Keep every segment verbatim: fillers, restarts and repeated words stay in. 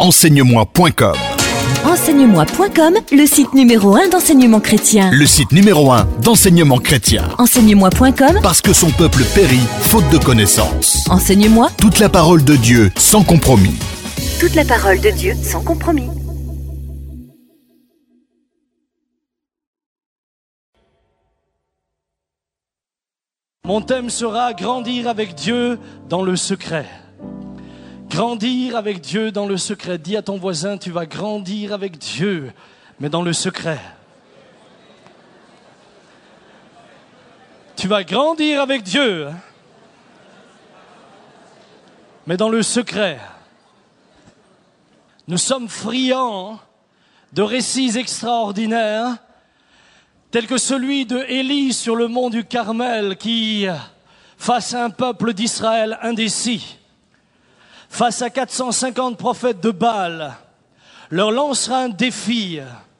Enseigne-moi point com. Enseigne-moi point com, le site numéro un d'enseignement chrétien. Le site numéro un d'enseignement chrétien. Enseigne-moi point com, Parce que son peuple périt faute de connaissances. Enseigne-moi. Toute la parole de Dieu sans compromis. Toute la parole de Dieu sans compromis. Mon thème sera grandir avec Dieu dans le secret. Grandir avec Dieu dans le secret. Dis à ton voisin, tu vas grandir avec Dieu, mais dans le secret. Tu vas grandir avec Dieu, mais dans le secret. Nous sommes friands de récits extraordinaires, tels que celui de Élie sur le mont du Carmel, qui, face à un peuple d'Israël indécis, face à quatre cent cinquante prophètes de Baal, leur lancera un défi.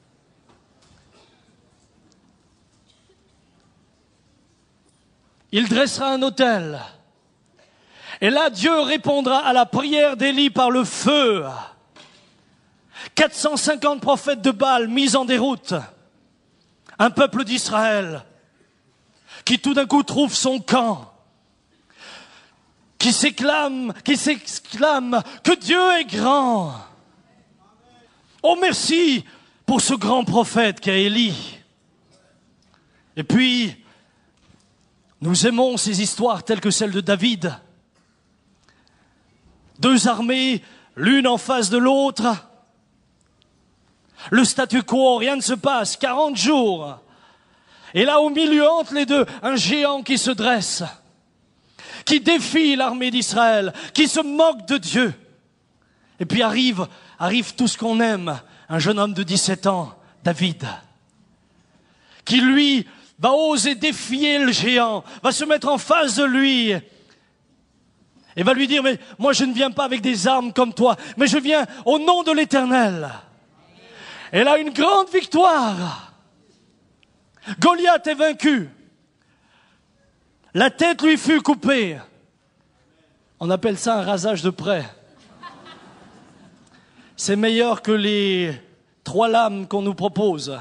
Il dressera un autel. Et là, Dieu répondra à la prière d'Élie par le feu. quatre cent cinquante prophètes de Baal mis en déroute. Un peuple d'Israël qui tout d'un coup trouve son camp, qui s'éclame, qui s'exclame que Dieu est grand. Oh merci pour ce grand prophète qu'est Élie. Et puis, nous aimons ces histoires telles que celle de David. Deux armées, l'une en face de l'autre. Le statu quo, rien ne se passe, quarante jours. Et là, au milieu, entre les deux, un géant qui se dresse, qui défie l'armée d'Israël, qui se moque de Dieu. Et puis arrive, arrive tout ce qu'on aime, un jeune homme de dix-sept ans, David, qui lui va oser défier le géant, va se mettre en face de lui et va lui dire, mais moi je ne viens pas avec des armes comme toi, mais je viens au nom de l'Éternel. Elle a une grande victoire. Goliath est vaincu. La tête lui fut coupée. On appelle ça un rasage de près. C'est meilleur que les trois lames qu'on nous propose.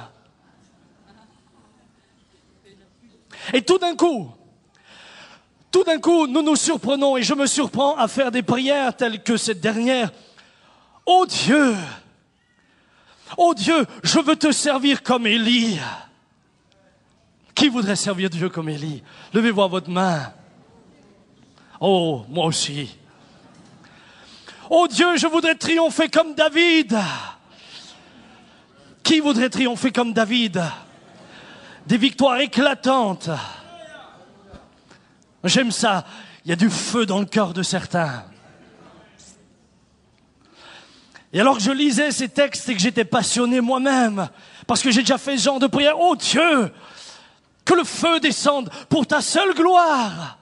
Et tout d'un coup, tout d'un coup, nous nous surprenons, et je me surprends à faire des prières telles que cette dernière. Oh Dieu! Oh Dieu, je veux te servir comme Élie. Qui voudrait servir Dieu comme Élie? Levez-vous à votre main. Oh, moi aussi. Oh Dieu, je voudrais triompher comme David. Qui voudrait triompher comme David? Des victoires éclatantes. J'aime ça. Il y a du feu dans le cœur de certains. Et alors que je lisais ces textes et que j'étais passionné moi-même, parce que j'ai déjà fait ce genre de prière, oh Dieu, que le feu descende pour ta seule gloire.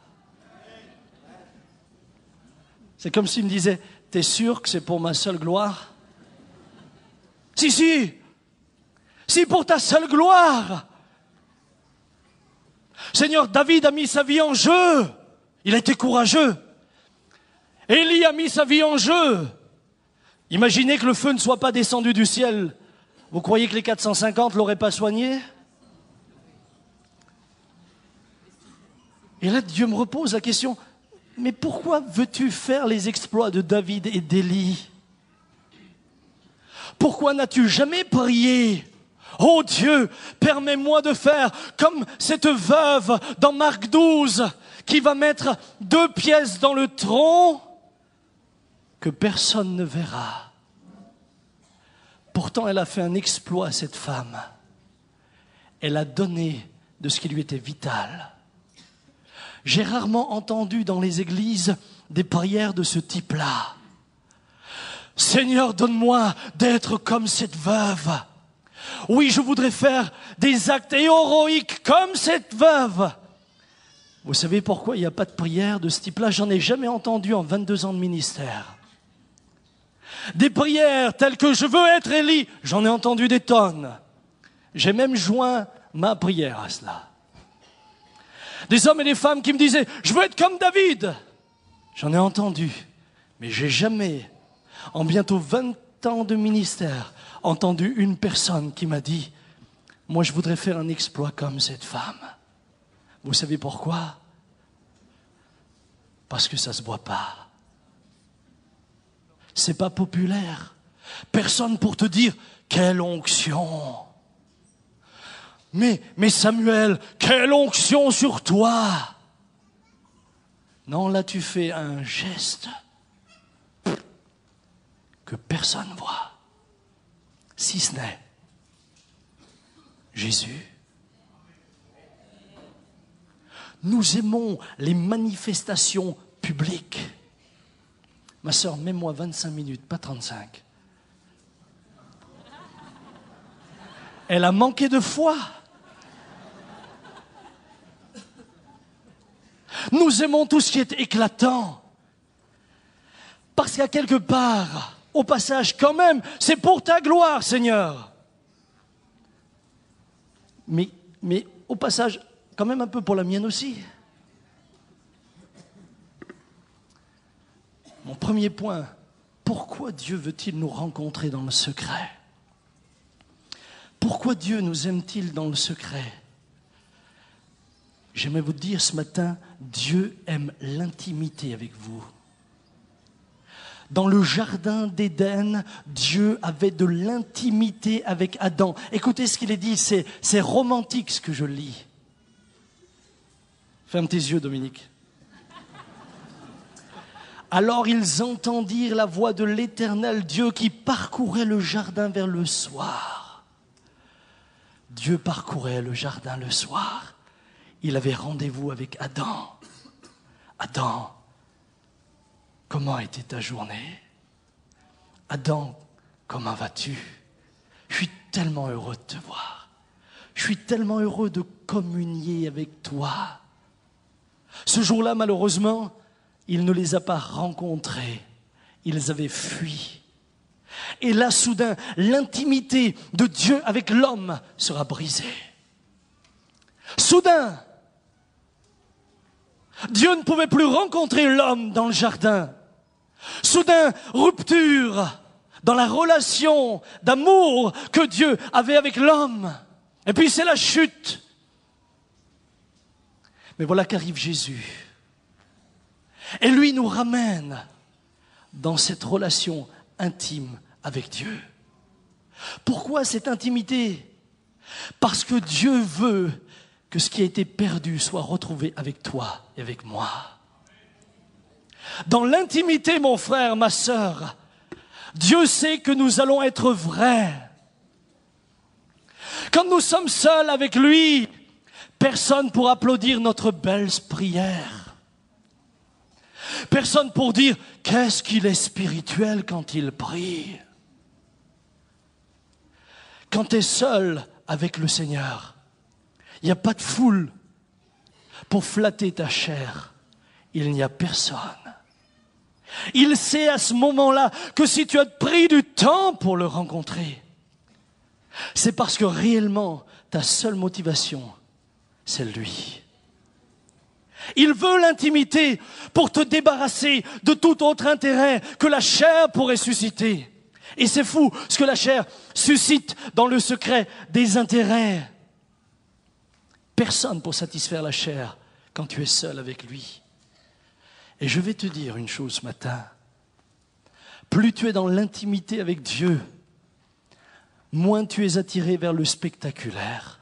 C'est comme s'il me disait, t'es sûr que c'est pour ma seule gloire? Si, si, si pour ta seule gloire. Seigneur, David a mis sa vie en jeu, il a été courageux. Élie a mis sa vie en jeu. Imaginez que le feu ne soit pas descendu du ciel. Vous croyez que les quatre cent cinquante l'auraient pas soigné? Et là, Dieu me repose la question, mais pourquoi veux-tu faire les exploits de David et d'Élie? Pourquoi n'as-tu jamais prié? Oh Dieu, permets-moi de faire comme cette veuve dans Marc douze qui va mettre deux pièces dans le tronc que personne ne verra. Pourtant, elle a fait un exploit, cette femme. Elle a donné de ce qui lui était vital. J'ai rarement entendu dans les églises des prières de ce type-là. Seigneur, donne-moi d'être comme cette veuve. Oui, je voudrais faire des actes héroïques comme cette veuve. Vous savez pourquoi il n'y a pas de prière de ce type-là? J'en ai jamais entendu en vingt-deux ans de ministère. Des prières telles que je veux être Élie, j'en ai entendu des tonnes. J'ai même joint ma prière à cela. Des hommes et des femmes qui me disaient, je veux être comme David. J'en ai entendu, mais j'ai jamais, en bientôt vingt ans de ministère, entendu une personne qui m'a dit « Moi, je voudrais faire un exploit comme cette femme. » Vous savez pourquoi? Parce que ça ne se voit pas. C'est pas populaire. Personne pour te dire « Quelle onction !» Mais, mais Samuel, quelle onction sur toi! Non, là tu fais un geste que personne ne voit, si ce n'est Jésus. Nous aimons les manifestations publiques. Ma sœur, mets-moi vingt-cinq minutes, pas trente-cinq. Elle a manqué de foi. Nous aimons tout ce qui est éclatant. Parce qu'à quelque part, au passage, quand même, c'est pour ta gloire, Seigneur. Mais, mais au passage, quand même un peu pour la mienne aussi. Mon premier point, pourquoi Dieu veut-il nous rencontrer dans le secret? Pourquoi Dieu nous aime-t-il dans le secret? J'aimerais vous dire ce matin, Dieu aime l'intimité avec vous. Dans le jardin d'Éden, Dieu avait de l'intimité avec Adam. Écoutez ce qu'il est dit, c'est, c'est romantique ce que je lis. Ferme tes yeux, Dominique. Alors ils entendirent la voix de l'Éternel Dieu qui parcourait le jardin vers le soir. Dieu parcourait le jardin le soir. Il avait rendez-vous avec Adam. Adam, comment était ta journée? Adam, comment vas-tu? Je suis tellement heureux de te voir. Je suis tellement heureux de communier avec toi. Ce jour-là, malheureusement, il ne les a pas rencontrés. Ils avaient fui. Et là, soudain, l'intimité de Dieu avec l'homme sera brisée. Soudain, Dieu ne pouvait plus rencontrer l'homme dans le jardin. Soudain, rupture dans la relation d'amour que Dieu avait avec l'homme. Et puis c'est la chute. Mais voilà qu'arrive Jésus. Et lui nous ramène dans cette relation intime avec Dieu. Pourquoi cette intimité? Parce que Dieu veut que ce qui a été perdu soit retrouvé avec toi et avec moi. Dans l'intimité, mon frère, ma sœur, Dieu sait que nous allons être vrais. Quand nous sommes seuls avec lui, personne pour applaudir notre belle prière. Personne pour dire « Qu'est-ce qu'il est spirituel quand il prie ?» Quand tu es seul avec le Seigneur, il n'y a pas de foule pour flatter ta chair. Il n'y a personne. Il sait à ce moment-là que si tu as pris du temps pour le rencontrer, c'est parce que réellement, ta seule motivation, c'est lui. Il veut l'intimité pour te débarrasser de tout autre intérêt que la chair pourrait susciter. Et c'est fou ce que la chair suscite dans le secret des intérêts. Personne pour satisfaire la chair quand tu es seul avec lui. Et je vais te dire une chose ce matin. Plus tu es dans l'intimité avec Dieu, moins tu es attiré vers le spectaculaire.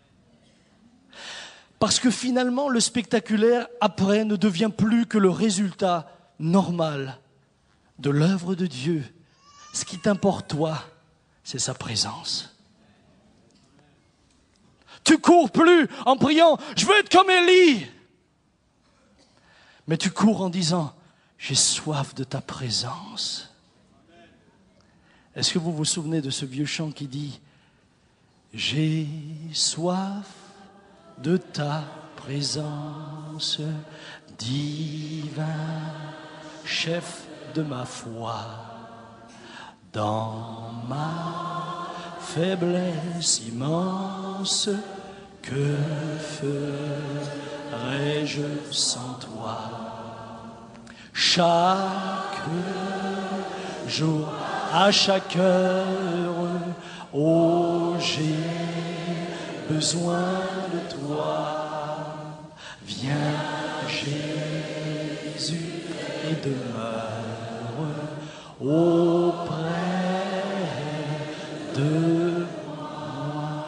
Parce que finalement, le spectaculaire, après, ne devient plus que le résultat normal de l'œuvre de Dieu. Ce qui t'importe, toi, c'est sa présence. Tu cours plus en priant « Je veux être comme Élie !» Mais tu cours en disant « J'ai soif de ta présence !» Est-ce que vous vous souvenez de ce vieux chant qui dit « J'ai soif de ta présence, divin chef de ma foi, dans ma faiblesse immense, que ferais-je sans toi? Chaque jour à chaque heure. Oh, j'ai besoin de toi. Viens, Jésus, et demeure auprès de moi.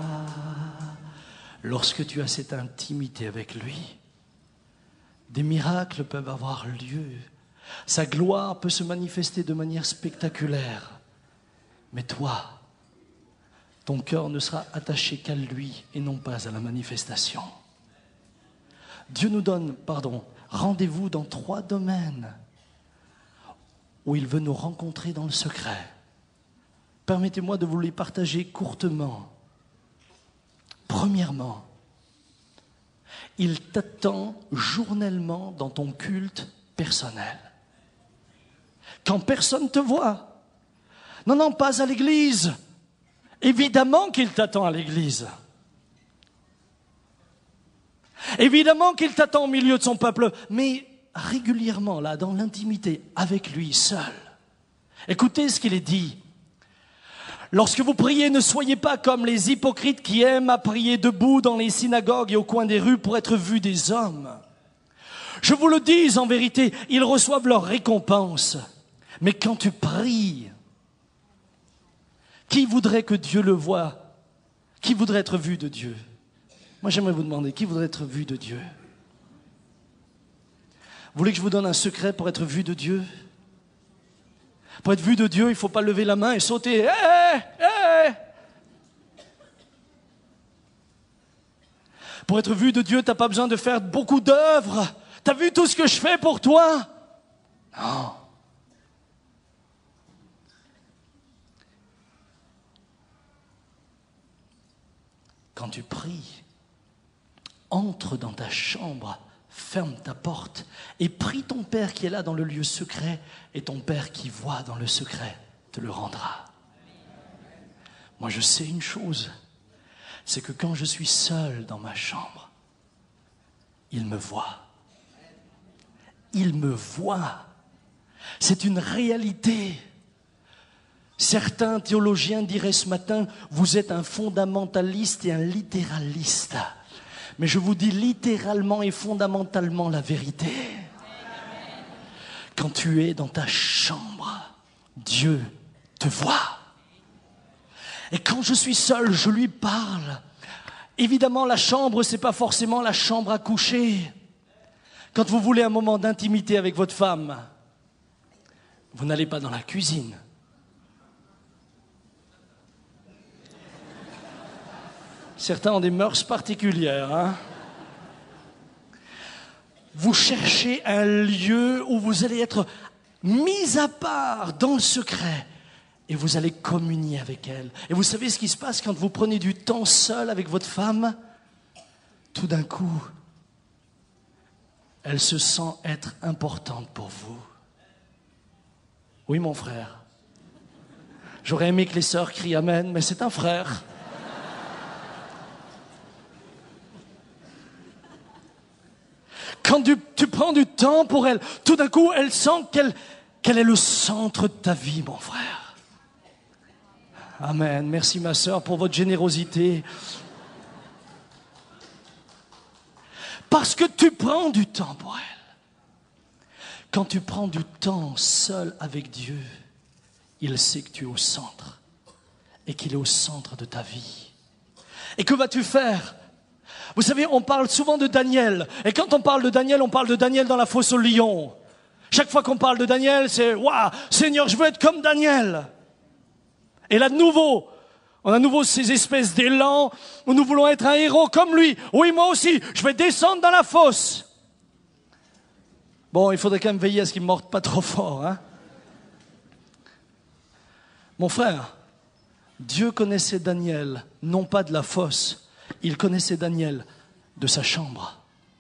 Lorsque tu as cette intimité avec lui, des miracles peuvent avoir lieu. Sa gloire peut se manifester de manière spectaculaire. Mais toi, ton cœur ne sera attaché qu'à lui et non pas à la manifestation. Dieu nous donne, pardon, rendez-vous dans trois domaines où il veut nous rencontrer dans le secret. Permettez-moi de vous les partager courtement. Premièrement, il t'attend journellement dans ton culte personnel. Quand personne ne te voit. Non, non, pas à l'église. Évidemment qu'il t'attend à l'église. Évidemment qu'il t'attend au milieu de son peuple, mais régulièrement, là, dans l'intimité, avec lui seul. Écoutez ce qu'il est dit. Lorsque vous priez, ne soyez pas comme les hypocrites qui aiment à prier debout dans les synagogues et au coin des rues pour être vus des hommes. Je vous le dis en vérité, ils reçoivent leur récompense. Mais quand tu pries, qui voudrait que Dieu le voie? Qui voudrait être vu de Dieu? Moi, j'aimerais vous demander, qui voudrait être vu de Dieu? Vous voulez que je vous donne un secret pour être vu de Dieu? Pour être vu de Dieu, il ne faut pas lever la main et sauter. Hé, hé, hé! Pour être vu de Dieu, tu n'as pas besoin de faire beaucoup d'œuvres. Tu as vu tout ce que je fais pour toi? Non. Quand tu pries, entre dans ta chambre, ferme ta porte et prie ton Père qui est là dans le lieu secret, et ton Père qui voit dans le secret te le rendra. Moi, je sais une chose, c'est que quand je suis seul dans ma chambre, il me voit. Il me voit. C'est une réalité. Certains théologiens diraient ce matin, vous êtes un fondamentaliste et un littéraliste. Mais je vous dis littéralement et fondamentalement la vérité. Quand tu es dans ta chambre, Dieu te voit. Et quand je suis seul, je lui parle. Évidemment, la chambre, ce n'est pas forcément la chambre à coucher. Quand vous voulez un moment d'intimité avec votre femme, vous n'allez pas dans la cuisine. Certains ont des mœurs particulières. Hein? Vous cherchez un lieu où vous allez être mis à part dans le secret et vous allez communier avec elle. Et vous savez ce qui se passe quand vous prenez du temps seul avec votre femme? Tout d'un coup, elle se sent être importante pour vous. Oui, mon frère. J'aurais aimé que les sœurs crient amen, mais c'est un frère. Quand tu, tu prends du temps pour elle, tout d'un coup, elle sent qu'elle, qu'elle est le centre de ta vie, mon frère. Amen. Merci, ma sœur, pour votre générosité. Parce que tu prends du temps pour elle. Quand tu prends du temps seul avec Dieu, il sait que tu es au centre et qu'il est au centre de ta vie. Et que vas-tu faire? Vous savez, on parle souvent de Daniel. Et quand on parle de Daniel, on parle de Daniel dans la fosse aux lions. Chaque fois qu'on parle de Daniel, c'est « Waouh, Seigneur, je veux être comme Daniel !» Et là, de nouveau, on a de nouveau ces espèces d'élan où nous voulons être un héros comme lui. Oui, moi aussi, je vais descendre dans la fosse. Bon, il faudrait quand même veiller à ce qu'il ne morde pas trop fort. Hein? Mon frère, Dieu connaissait Daniel, non pas de la fosse. Il connaissait Daniel de sa chambre.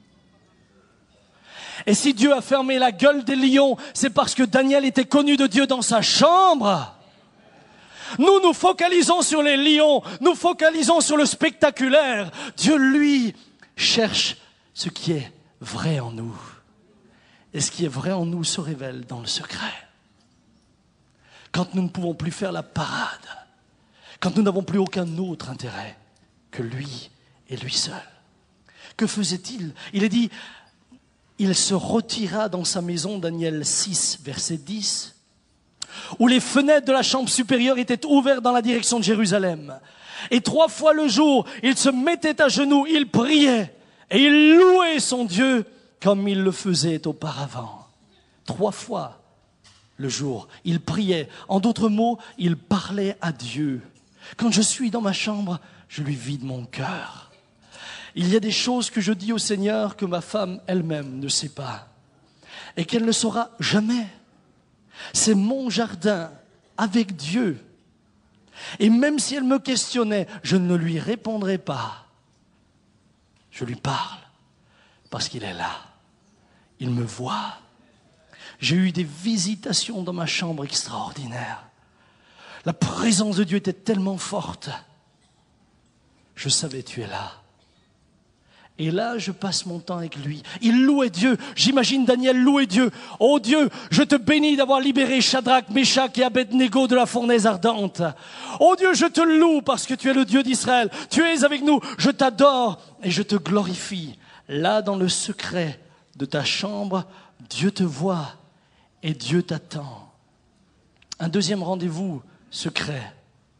Et si Dieu a fermé la gueule des lions, c'est parce que Daniel était connu de Dieu dans sa chambre. Nous nous focalisons sur les lions, nous focalisons sur le spectaculaire. Dieu, lui, cherche ce qui est vrai en nous. Et ce qui est vrai en nous se révèle dans le secret. quand nous ne pouvons plus faire la parade, quand nous n'avons plus aucun autre intérêt que lui et lui seul. Que faisait-il? Il est dit, il se retira dans sa maison, Daniel six, verset dix, où les fenêtres de la chambre supérieure étaient ouvertes dans la direction de Jérusalem. Et trois fois le jour, il se mettait à genoux, il priait et il louait son Dieu comme il le faisait auparavant. Trois fois le jour, il priait. En d'autres mots, il parlait à Dieu. Quand je suis dans ma chambre, je lui vide mon cœur. Il y a des choses que je dis au Seigneur que ma femme elle-même ne sait pas et qu'elle ne saura jamais. C'est mon jardin avec Dieu. Et même si elle me questionnait, je ne lui répondrai pas. Je lui parle parce qu'il est là. Il me voit. J'ai eu des visitations dans ma chambre extraordinaires. La présence de Dieu était tellement forte. Je savais, tu es là. Et là, je passe mon temps avec lui. Il louait Dieu. J'imagine Daniel louer Dieu. Oh Dieu, je te bénis d'avoir libéré Shadrach, Meshach et Abednego de la fournaise ardente. Oh Dieu, je te loue parce que tu es le Dieu d'Israël. Tu es avec nous. Je t'adore et je te glorifie. Là, dans le secret de ta chambre, Dieu te voit et Dieu t'attend. Un deuxième rendez-vous secret.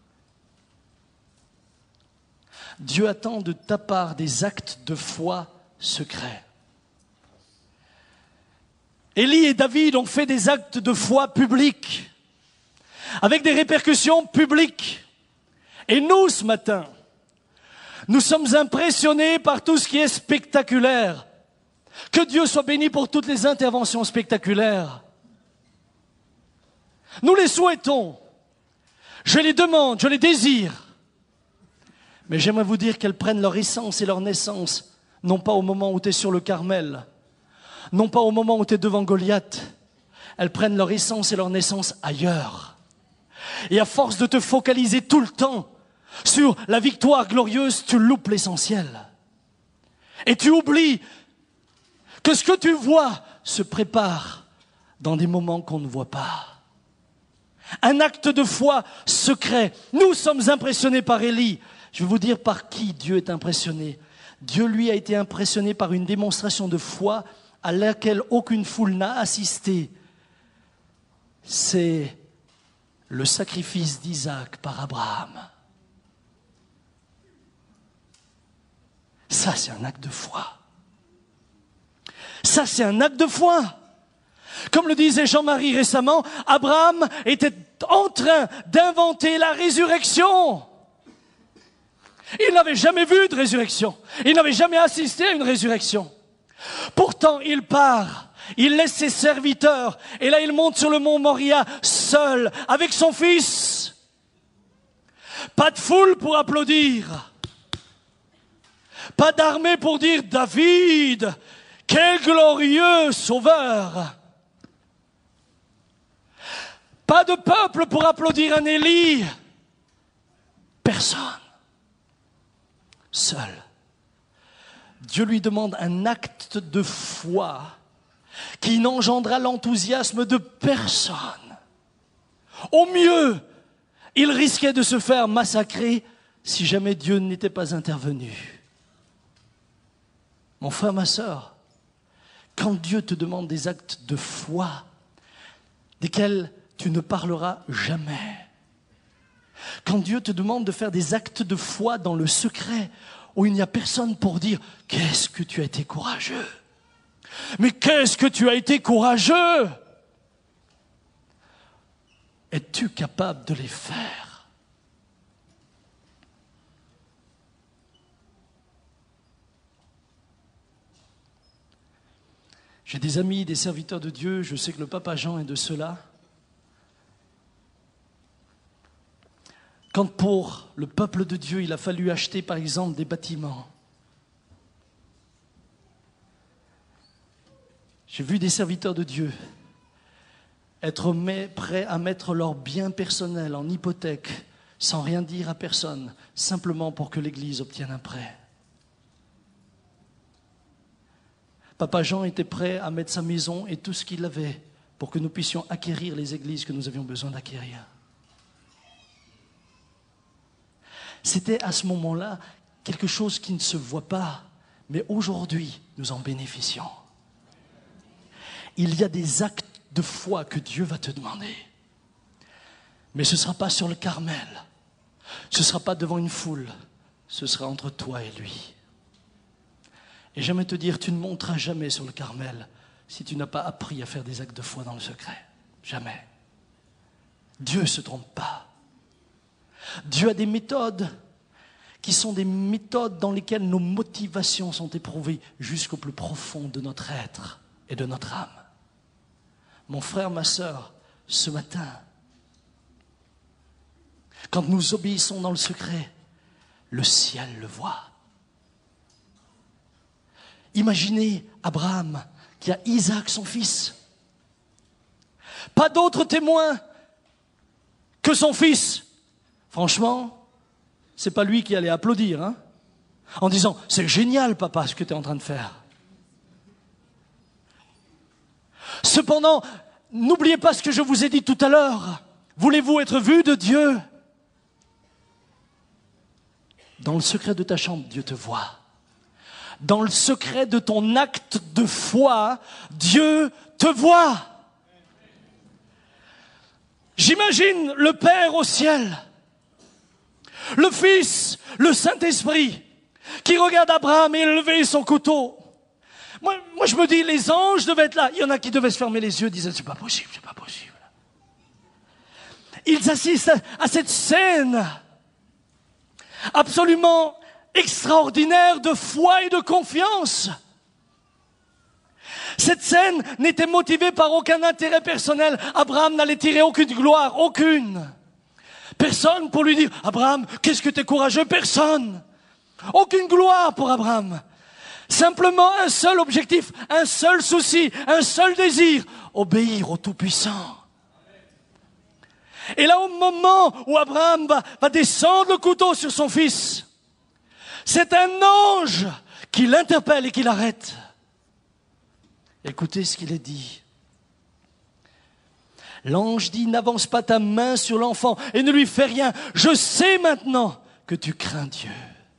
Dieu attend de ta part des actes de foi secrets. Élie et David ont fait des actes de foi publics, avec des répercussions publiques. Et nous, ce matin, nous sommes impressionnés par tout ce qui est spectaculaire. Que Dieu soit béni pour toutes les interventions spectaculaires. Nous les souhaitons. Je les demande, je les désire. Mais j'aimerais vous dire qu'elles prennent leur essence et leur naissance, non pas au moment où tu es sur le Carmel, non pas au moment où tu es devant Goliath. Elles prennent leur essence et leur naissance ailleurs. Et à force de te focaliser tout le temps sur la victoire glorieuse, tu loupes l'essentiel. Et tu oublies que ce que tu vois se prépare dans des moments qu'on ne voit pas. Un acte de foi secret. Nous sommes impressionnés par Élie. Je vais vous dire par qui Dieu est impressionné. Dieu, lui, a été impressionné par une démonstration de foi à laquelle aucune foule n'a assisté. C'est le sacrifice d'Isaac par Abraham. Ça, c'est un acte de foi. Ça, c'est un acte de foi. Comme le disait Jean-Marie récemment, Abraham était en train d'inventer la résurrection. Il n'avait jamais vu de résurrection. Il n'avait jamais assisté à une résurrection. Pourtant, il part. Il laisse ses serviteurs. Et là, il monte sur le mont Moria, seul, avec son fils. Pas de foule pour applaudir. Pas d'armée pour dire « David, quel glorieux sauveur !» Pas de peuple pour applaudir un Élie. Personne. Seul. Dieu lui demande un acte de foi qui n'engendra l'enthousiasme de personne. Au mieux, il risquait de se faire massacrer si jamais Dieu n'était pas intervenu. Mon frère, ma sœur, quand Dieu te demande des actes de foi, desquels tu ne parleras jamais. Quand Dieu te demande de faire des actes de foi dans le secret, où il n'y a personne pour dire « Qu'est-ce que tu as été courageux !» Mais qu'est-ce que tu as été courageux ! Es-tu capable de les faire ? J'ai des amis, des serviteurs de Dieu, je sais que le Papa Jean est de ceux-là. Quand pour le peuple de Dieu, il a fallu acheter par exemple des bâtiments. J'ai vu des serviteurs de Dieu être prêts à mettre leurs biens personnels en hypothèque sans rien dire à personne, simplement pour que l'Église obtienne un prêt. Papa Jean était prêt à mettre sa maison et tout ce qu'il avait pour que nous puissions acquérir les églises que nous avions besoin d'acquérir. C'était à ce moment-là quelque chose qui ne se voit pas, mais aujourd'hui, nous en bénéficions. Il y a des actes de foi que Dieu va te demander. Mais ce ne sera pas sur le Carmel. Ce ne sera pas devant une foule. Ce sera entre toi et lui. Et j'aimerais te dire, tu ne monteras jamais sur le Carmel si tu n'as pas appris à faire des actes de foi dans le secret. Jamais. Dieu ne se trompe pas. Dieu a des méthodes qui sont des méthodes dans lesquelles nos motivations sont éprouvées jusqu'au plus profond de notre être et de notre âme. Mon frère, ma sœur, ce matin, quand nous obéissons dans le secret, le ciel le voit. Imaginez Abraham qui a Isaac, son fils. Pas d'autre témoin que son fils. Franchement, c'est pas lui qui allait applaudir, hein, en disant « C'est génial, papa, ce que tu es en train de faire ». Cependant, n'oubliez pas ce que je vous ai dit tout à l'heure. Voulez-vous être vu de Dieu ? Dans le secret de ta chambre, Dieu te voit. Dans le secret de ton acte de foi, Dieu te voit. J'imagine le Père au ciel, le Fils, le Saint-Esprit, qui regarde Abraham élever son couteau. Moi, moi, je me dis, les anges devaient être là. Il y en a qui devaient se fermer les yeux, disaient, c'est pas possible, c'est pas possible. Ils assistent à, à cette scène absolument extraordinaire de foi et de confiance. Cette scène n'était motivée par aucun intérêt personnel. Abraham n'allait tirer aucune gloire, aucune. Personne pour lui dire, Abraham, qu'est-ce que t'es courageux? Personne. Aucune gloire pour Abraham. Simplement un seul objectif, un seul souci, un seul désir, obéir au Tout-Puissant. Et là, au moment où Abraham va, va descendre le couteau sur son fils, c'est un ange qui l'interpelle et qui l'arrête. Écoutez ce qu'il est dit. L'ange dit, n'avance pas ta main sur l'enfant et ne lui fais rien. Je sais maintenant que tu crains Dieu.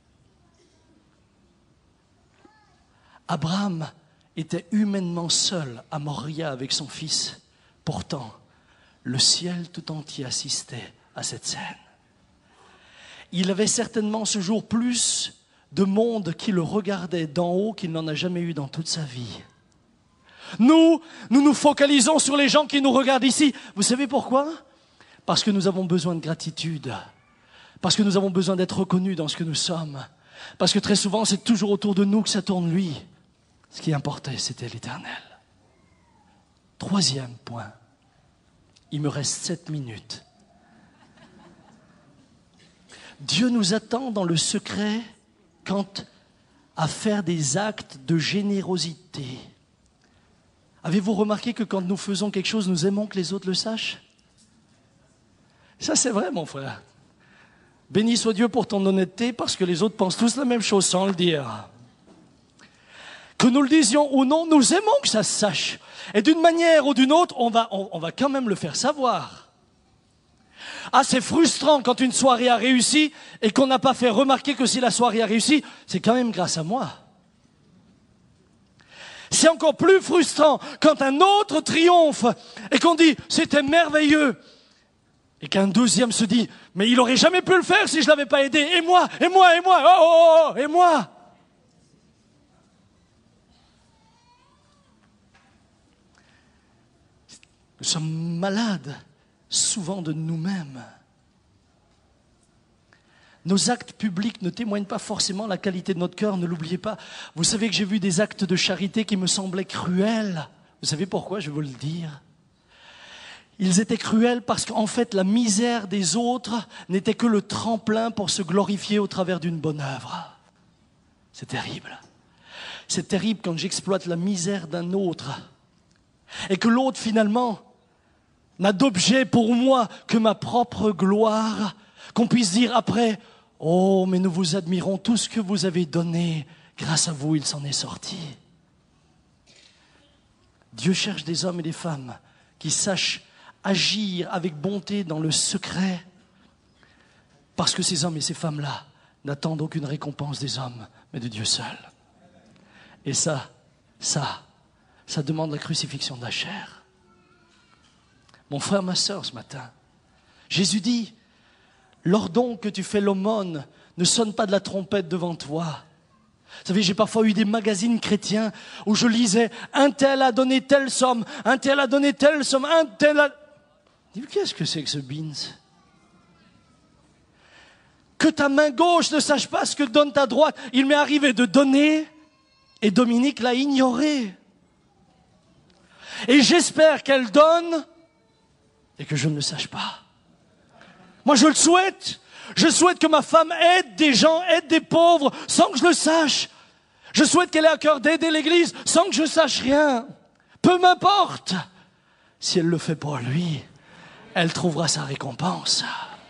Abraham était humainement seul à Moria avec son fils. Pourtant, le ciel tout entier assistait à cette scène. Il avait certainement ce jour plus de monde qui le regardait d'en haut qu'il n'en a jamais eu dans toute sa vie. Nous, nous nous focalisons sur les gens qui nous regardent ici. Vous savez pourquoi? Parce que nous avons besoin de gratitude. Parce que nous avons besoin d'être reconnus dans ce que nous sommes. Parce que très souvent, c'est toujours autour de nous que ça tourne lui. Ce qui importait, c'était l'Éternel. Troisième point. Il me reste sept minutes. Dieu nous attend dans le secret quant à faire des actes de générosité. Avez-vous remarqué que quand nous faisons quelque chose, nous aimons que les autres le sachent? Ça, c'est vrai, mon frère. Béni soit Dieu pour ton honnêteté, parce que les autres pensent tous la même chose sans le dire. Que nous le disions ou non, nous aimons que ça se sache. Et d'une manière ou d'une autre, on va, on, on va quand même le faire savoir. Ah, c'est frustrant quand une soirée a réussi et qu'on n'a pas fait remarquer que si la soirée a réussi, c'est quand même grâce à moi. C'est encore plus frustrant quand un autre triomphe et qu'on dit « c'était merveilleux » et qu'un deuxième se dit « mais il n'aurait jamais pu le faire si je ne l'avais pas aidé, et moi, et moi, et moi, oh, oh, oh, et moi » Nous sommes malades souvent de nous-mêmes. Nos actes publics ne témoignent pas forcément la qualité de notre cœur, ne l'oubliez pas. Vous savez que j'ai vu des actes de charité qui me semblaient cruels. Vous savez pourquoi? Je vais vous le dire. Ils étaient cruels parce qu'en fait, la misère des autres n'était que le tremplin pour se glorifier au travers d'une bonne œuvre. C'est terrible. C'est terrible quand j'exploite la misère d'un autre et que l'autre, finalement, n'a d'objet pour moi que ma propre gloire, qu'on puisse dire après « Oh, mais nous vous admirons, tout ce que vous avez donné, grâce à vous, il s'en est sorti. » Dieu cherche des hommes et des femmes qui sache agir avec bonté dans le secret. Parce que ces hommes et ces femmes-là n'attendent aucune récompense des hommes, mais de Dieu seul. Et ça, ça, ça demande la crucifixion de la chair. Mon frère, ma sœur, ce matin, Jésus dit, lors donc que tu fais l'aumône, ne sonne pas de la trompette devant toi. Vous savez, j'ai parfois eu des magazines chrétiens où je lisais « Un tel a donné telle somme, un tel a donné telle somme, un tel a... » Je dis, qu'est-ce que c'est que ce beans? Que ta main gauche ne sache pas ce que donne ta droite. Il m'est arrivé de donner et Dominique l'a ignoré. Et j'espère qu'elle donne et que je ne le sache pas. Moi, je le souhaite. Je souhaite que ma femme aide des gens, aide des pauvres, sans que je le sache. Je souhaite qu'elle ait à cœur d'aider l'Église, sans que je sache rien. Peu m'importe. Si elle le fait pour lui, elle trouvera sa récompense.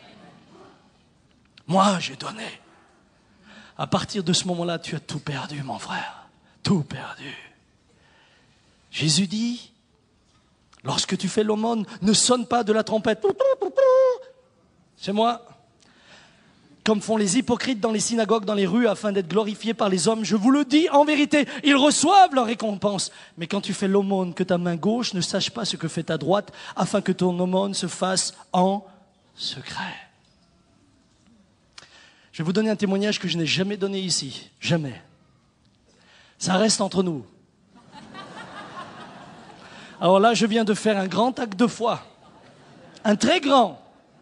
Moi, j'ai donné. À partir de ce moment-là, tu as tout perdu, mon frère. Tout perdu. Jésus dit, lorsque tu fais l'aumône, ne sonne pas de la trompette. C'est moi. Comme font les hypocrites dans les synagogues, dans les rues, afin d'être glorifiés par les hommes. Je vous le dis en vérité, ils reçoivent leur récompense. Mais quand tu fais l'aumône, que ta main gauche ne sache pas ce que fait ta droite, afin que ton aumône se fasse en secret. Je vais vous donner un témoignage que je n'ai jamais donné ici. Jamais. Ça reste entre nous. Alors là, je viens de faire un grand acte de foi. Un très grand.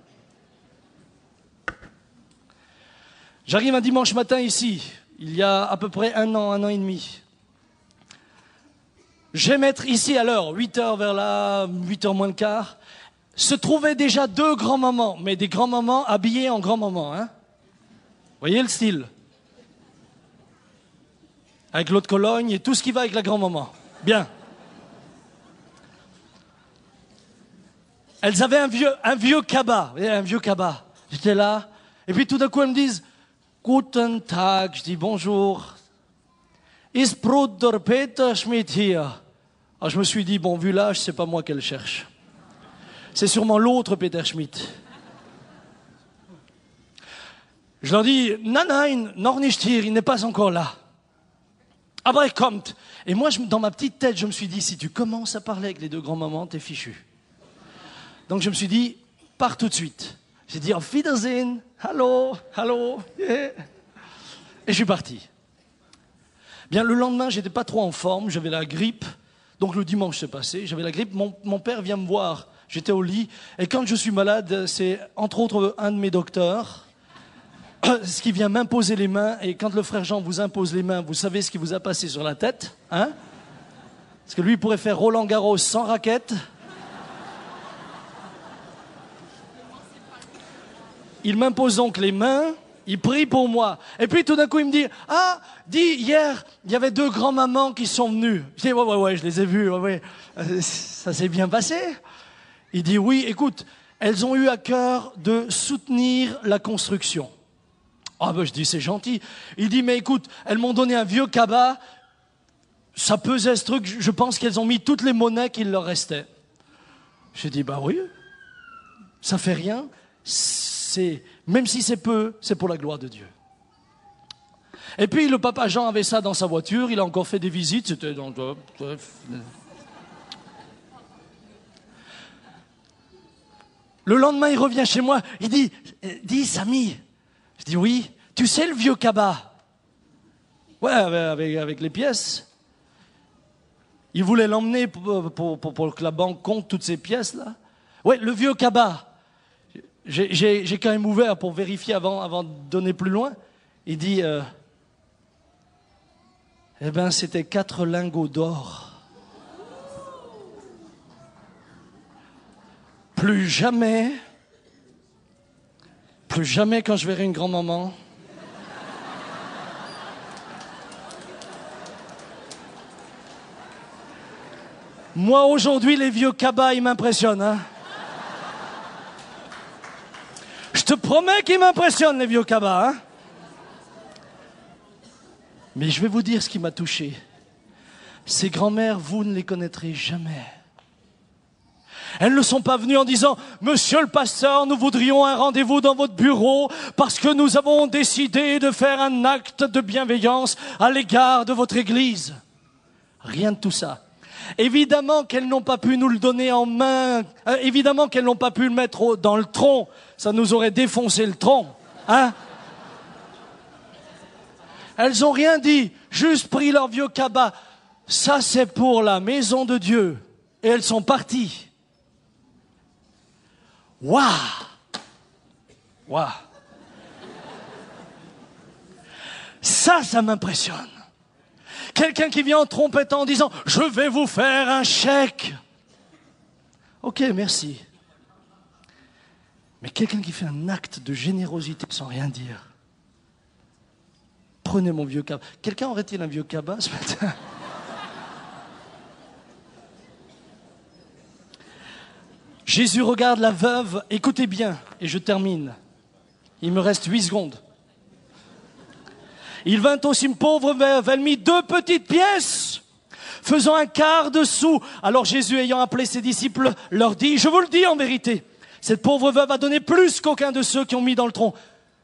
J'arrive un dimanche matin ici, il y a à peu près un an, un an et demi. J'aime être ici à l'heure, huit heures vers là, huit heures moins le quart. Se trouvaient déjà deux grands-mamans, mais des grands-mamans habillés en grands-mamans, hein. Voyez le style? Avec l'eau de Cologne et tout ce qui va avec la grand-maman. Bien. Elles avaient un vieux, un vieux cabas, vous voyez, un vieux cabas. J'étais là, et puis tout d'un coup elles me disent, Guten Tag, je dis bonjour. Ist Bruder Peter Schmidt hier? Alors je me suis dit, bon, vu l'âge, c'est pas moi qu'elle cherche. C'est sûrement l'autre Peter Schmidt. Je leur dis, nein, nein, noch nicht hier, il n'est pas encore là. Aber er kommt. Et moi, je, dans ma petite tête, je me suis dit, si tu commences à parler avec les deux grands-mamans, t'es fichu. Donc je me suis dit, pars tout de suite. J'ai dit, auf Wiedersehen, hallo, hallo, yeah. Et je suis parti. Bien, le lendemain, j'étais pas trop en forme, j'avais la grippe. Donc le dimanche s'est passé, j'avais la grippe. Mon, mon père vient me voir, j'étais au lit. Et quand je suis malade, c'est entre autres un de mes docteurs, ce qui vient m'imposer les mains. Et quand le frère Jean vous impose les mains, vous savez ce qui vous a passé sur la tête, hein? Parce que lui, il pourrait faire Roland Garros sans raquette. Il m'impose donc les mains, il prie pour moi. Et puis tout d'un coup, il me dit, ah, dis, hier, il y avait deux grands-mamans qui sont venues. Je dis, ouais, ouais, ouais, je les ai vues, ouais, ouais. Euh, ça s'est bien passé. Il dit, oui, écoute, elles ont eu à cœur de soutenir la construction. Ah ben, je dis, c'est gentil. Il dit, mais écoute, elles m'ont donné un vieux cabas, ça pesait ce truc, je pense qu'elles ont mis toutes les monnaies qu'il leur restait. J'ai dit, bah oui, ça fait rien. C'est, même si c'est peu, c'est pour la gloire de Dieu. Et puis le papa Jean avait ça dans sa voiture, il a encore fait des visites, c'était dans... Le lendemain, il revient chez moi, il dit, dis Samy, je dis oui, tu sais le vieux cabas? Ouais, avec, avec les pièces. Il voulait l'emmener pour, pour, pour, pour que la banque compte toutes ces pièces-là. Ouais, le vieux cabas. J'ai, j'ai, j'ai quand même ouvert pour vérifier avant, avant de donner plus loin. Il dit, euh, eh ben, c'était quatre lingots d'or. Plus jamais, plus jamais quand je verrai une grand-maman. Moi, aujourd'hui, les vieux cabas, ils m'impressionnent, hein. Je te promets qu'ils m'impressionnent, les vieux cabas, hein. Mais je vais vous dire ce qui m'a touché. Ces grands-mères, vous ne les connaîtrez jamais. Elles ne sont pas venues en disant « Monsieur le pasteur, nous voudrions un rendez-vous dans votre bureau parce que nous avons décidé de faire un acte de bienveillance à l'égard de votre église. » Rien de tout ça. Évidemment qu'elles n'ont pas pu nous le donner en main. Euh, évidemment qu'elles n'ont pas pu le mettre au, dans le tronc. Ça nous aurait défoncé le tronc. Hein? Elles n'ont rien dit. Juste pris leur vieux cabas. Ça, c'est pour la maison de Dieu. Et elles sont parties. Waouh! Waouh! Ça, ça m'impressionne. Quelqu'un qui vient en trompettant en disant « Je vais vous faire un chèque. » Ok, merci. Mais quelqu'un qui fait un acte de générosité sans rien dire. Prenez mon vieux cabas. Quelqu'un aurait-il un vieux cabas ce matin? Jésus regarde la veuve. Écoutez bien, et je termine. Il me reste huit secondes. Il vint aussi une pauvre veuve, elle mit deux petites pièces, faisant un quart de sou. Alors Jésus, ayant appelé ses disciples, leur dit, je vous le dis en vérité, cette pauvre veuve a donné plus qu'aucun de ceux qui ont mis dans le tronc.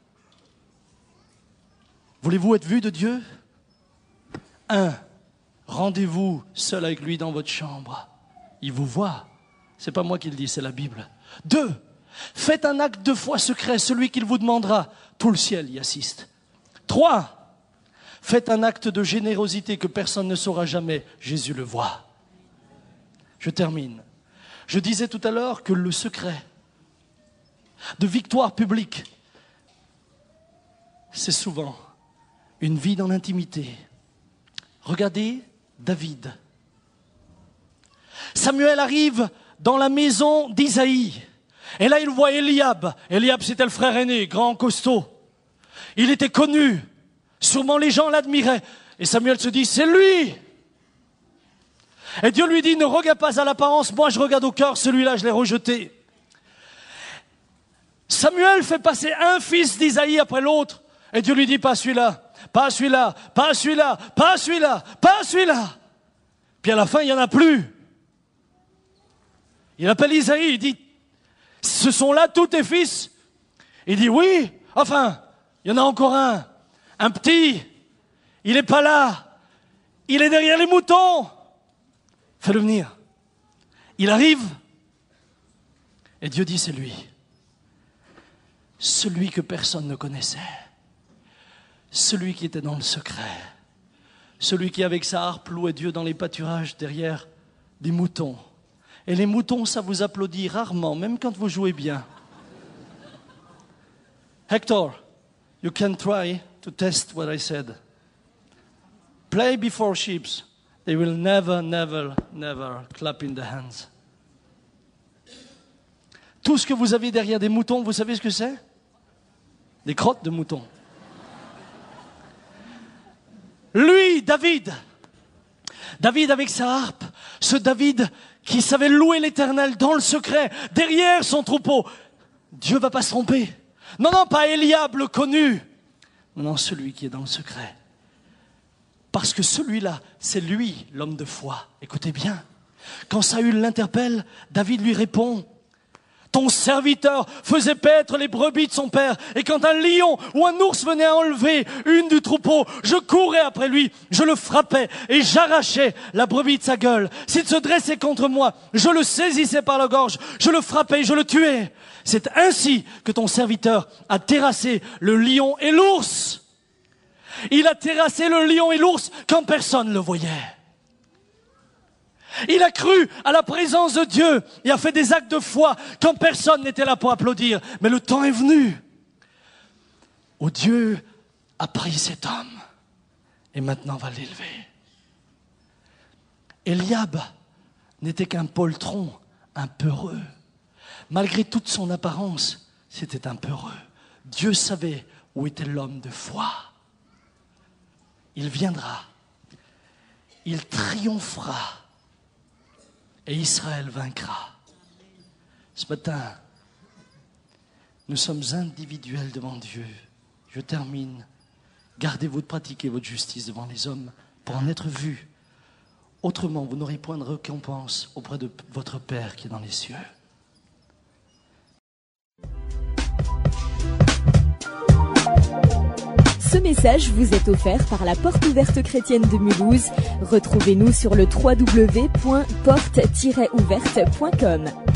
Voulez-vous être vu de Dieu? Un, rendez-vous seul avec lui dans votre chambre. Il vous voit. C'est pas moi qui le dis, c'est la Bible. Deux, faites un acte de foi secret, celui qu'il vous demandera. Tout le ciel y assiste. Trois, faites un acte de générosité que personne ne saura jamais. Jésus le voit. Je termine. Je disais tout à l'heure que le secret de victoire publique, c'est souvent une vie dans l'intimité. Regardez David. Samuel arrive dans la maison d'Isaïe. Et là, il voit Eliab. Eliab, c'était le frère aîné, grand, costaud. Il était connu. Sûrement les gens l'admiraient. Et Samuel se dit, c'est lui. Et Dieu lui dit, ne regarde pas à l'apparence, moi je regarde au cœur, celui-là je l'ai rejeté. Samuel fait passer un fils d'Isaïe après l'autre. Et Dieu lui dit, pas celui-là, pas celui-là, pas celui-là, pas celui-là, pas celui-là. Puis à la fin, il n'y en a plus. Il appelle Isaïe, il dit, ce sont là tous tes fils? Il dit, oui, enfin, il y en a encore un. Un petit, il n'est pas là, il est derrière les moutons. Fais-le venir. Il arrive, et Dieu dit c'est lui. Celui que personne ne connaissait, celui qui était dans le secret, celui qui avec sa harpe louait Dieu dans les pâturages derrière des moutons. Et les moutons, ça vous applaudit rarement, même quand vous jouez bien. Hector, you can try to test what I said. Play before sheep. They will never, never, never clap in the hands. Tout ce que vous avez derrière des moutons, vous savez ce que c'est? Des crottes de moutons. Lui, David, David avec sa harpe, ce David qui savait louer l'Éternel dans le secret, derrière son troupeau. Dieu ne va pas se tromper. Non, non, pas Eliab le connu. Non, non, celui qui est dans le secret. Parce que celui-là, c'est lui, l'homme de foi. Écoutez bien. Quand Saül l'interpelle, David lui répond, ton serviteur faisait paître les brebis de son père, et quand un lion ou un ours venait à enlever une du troupeau, je courais après lui, je le frappais et j'arrachais la brebis de sa gueule. S'il se dressait contre moi, je le saisissais par la gorge, je le frappais et je le tuais. C'est ainsi que ton serviteur a terrassé le lion et l'ours. Il a terrassé le lion et l'ours quand personne ne le voyait. Il a cru à la présence de Dieu et a fait des actes de foi quand personne n'était là pour applaudir. Mais le temps est venu où Dieu a pris cet homme et maintenant va l'élever. Eliab n'était qu'un poltron, un peureux. Malgré toute son apparence, c'était un peureux. Dieu savait où était l'homme de foi. Il viendra, il triomphera et Israël vaincra. Ce matin, nous sommes individuels devant Dieu. Je termine. Gardez-vous de pratiquer votre justice devant les hommes pour en être vus Autrement, vous n'aurez point de récompense auprès de votre Père qui est dans les cieux. Ce message vous est offert par la Porte Ouverte Chrétienne de Mulhouse. Retrouvez-nous sur le w w w point porte tiret ouverte point com.